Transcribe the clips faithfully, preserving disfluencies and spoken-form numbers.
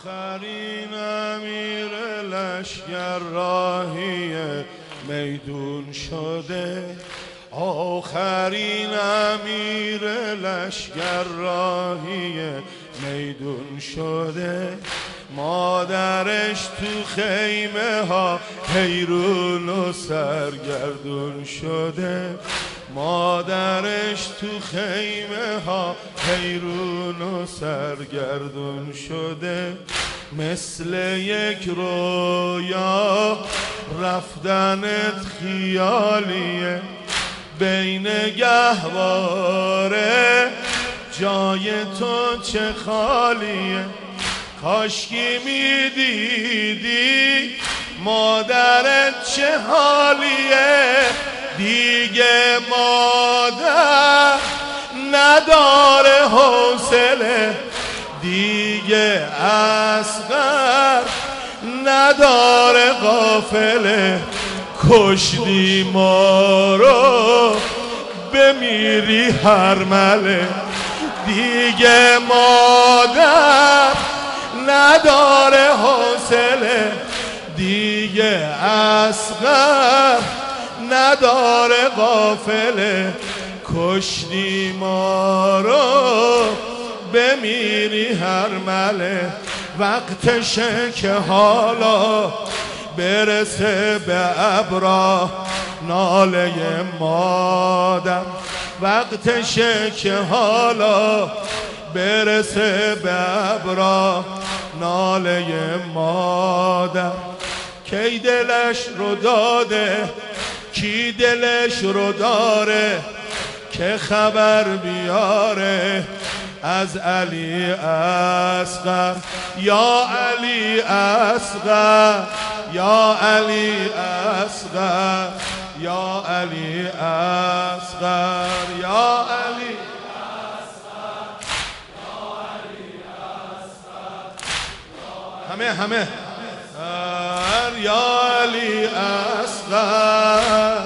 آخرین امیر لشگر راهی میدون شده، آخرین امیر لشگر راهی میدون شده. مادرش تو خیمه ها حیرون و سرگردون شده، مادرش تو خیمه ها حیرون و سرگردون شده. مثل یک رویا رفتنت خیالیه، بین گهواره جای تو چه خالیه. کاشکی میدیدی مادرت چه حالیه، دیگه مادر نداره حوصله، دیگه اصغر نداره قافله. کشتی ما رو بمیری هرمله، دیگه مادر نداره حوصله، دیگه اصغر نداره قافله. کشتی ما رو بمیری هرمله. وقتشه که حالا برسه به ابرا ناله مادر، وقتشه که حالا برسه به ابرا ناله مادر. کی دلش رو داده کی دلش رو داره، که خبر بیاره از علی اصغر. یا علی اصغر، یا علی اصغر، یا علی اصغر، یا علی همه همه یا علی اصغر.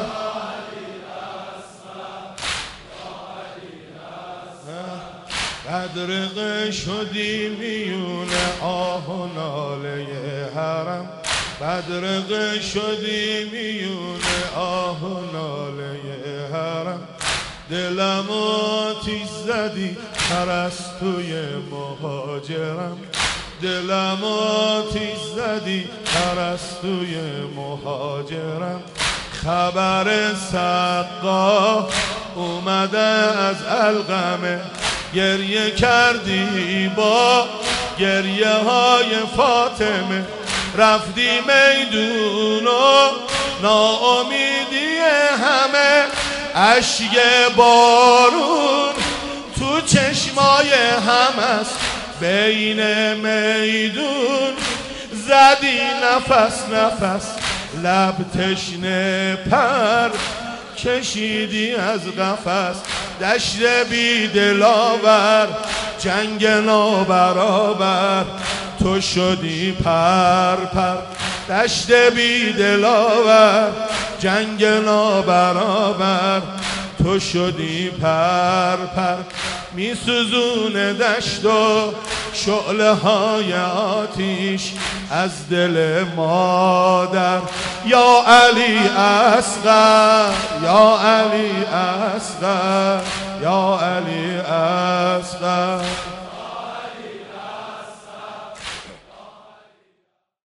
بدرقه شدی میون آه و ناله حرم، بدرقه شدی میون آه و ناله حرم. دلم آتیش زدی پرستوی مهاجرم، دلم آتیش زدی پرستوی مهاجرم. خبر سقا اومده از القمه، گریه کردی با گریه های فاطمه. رفتی میدون و ناامیدی همه، اشک بارون تو چشمای هم است. بین میدون زدی نفس نفس، لب تشنه پر کشیدی از قفس. دشت بی دلاور جنگ نابرابر، تو شدی پر پر. دشت بی دلاور جنگ نابرابر، تو شدی پر پر. می سوزونه دشت و شعله های آتیش از دل مادر. یا علی اصغر، یا علی اصغر، یا علی اصغر.